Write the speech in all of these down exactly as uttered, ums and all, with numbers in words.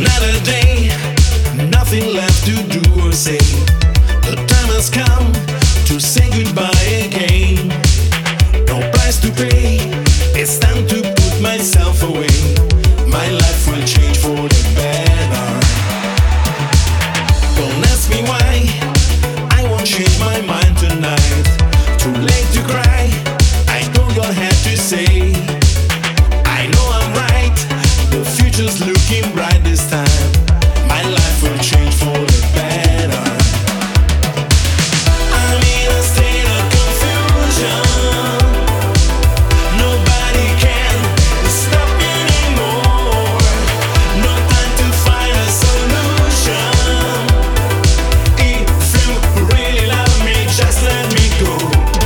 Another day, nothing left to do or say. The time has come to say goodbye again. No price to pay, it's time to put myself away. My life will change for the better. Don't ask me why, I won't change my mind tonight. Too late to cry, I know you'll have to say. I know I'm right, the future's looking bright this time. My life will change for the better. I'm in a state of confusion. Nobody can stop me anymore. No time to find a solution. If you really love me, just let me go.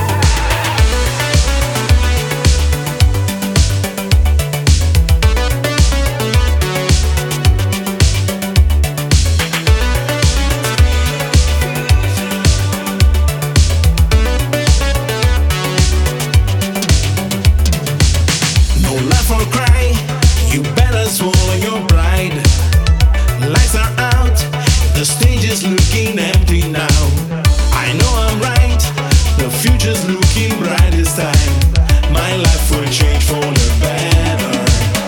Or cry, you better swallow your pride. Lights are out, the stage is looking empty now. I know I'm right, the future's looking bright this time. My life will change for the better.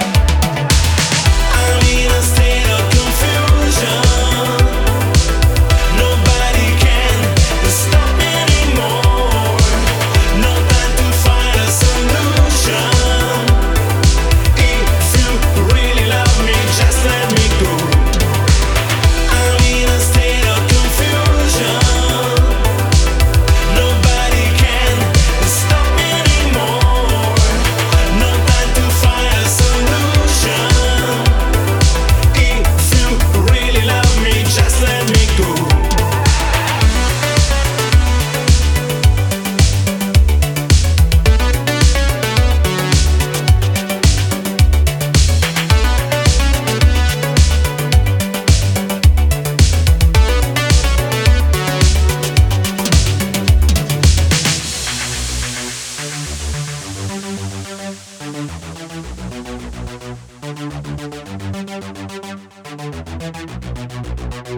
I'm in a state of confusion. Nobody can stop me anymore. No time to find a solution. Just let me go. I'm in a state of confusion. Nobody can stop me anymore. No time to find a solution. If you really love me, just let me go. Thank you.